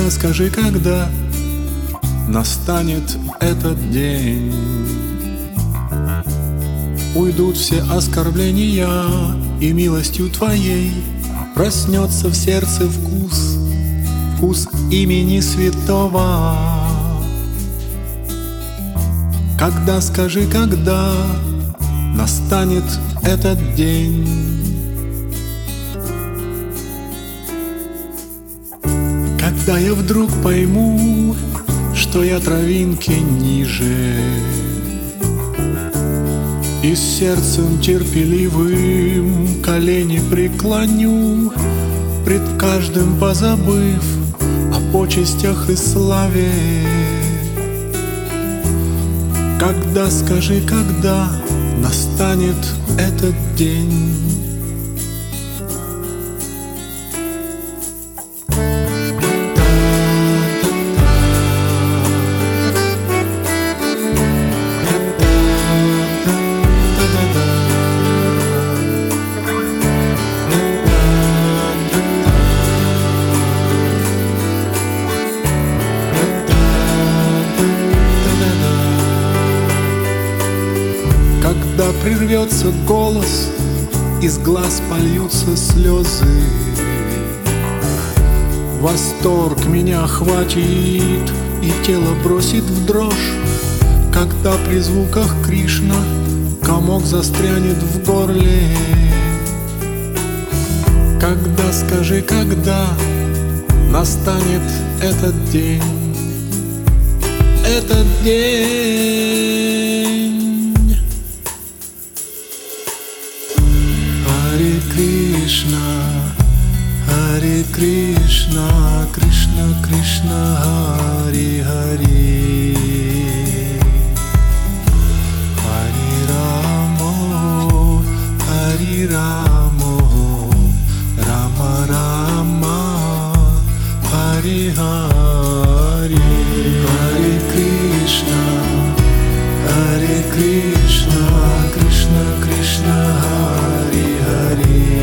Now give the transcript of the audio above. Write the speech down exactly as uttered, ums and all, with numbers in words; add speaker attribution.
Speaker 1: Когда, скажи, когда настанет этот день, уйдут все оскорбления, и милостью Твоей проснется в сердце вкус, вкус имени святого. Когда, скажи, когда настанет этот день, когда я вдруг пойму, что я травинки ниже, и с сердцем терпеливым колени преклоню, пред каждым позабыв о почестях и славе. Когда, скажи, когда настанет этот день. Когда прервется голос, из глаз польются слезы, восторг меня охватит и тело бросит в дрожь. Когда при звуках Кришна комок застрянет в горле. Когда, скажи, когда настанет этот день, этот день. Харе Кришна, Харе Кришна, Кришна Кришна, Харе Харе, Харе Рамо, Харе Рамо, Рама Рама, Харе Харе. Харе Кришна, Харе Кришна, Кришна Кришна, Харе Харе.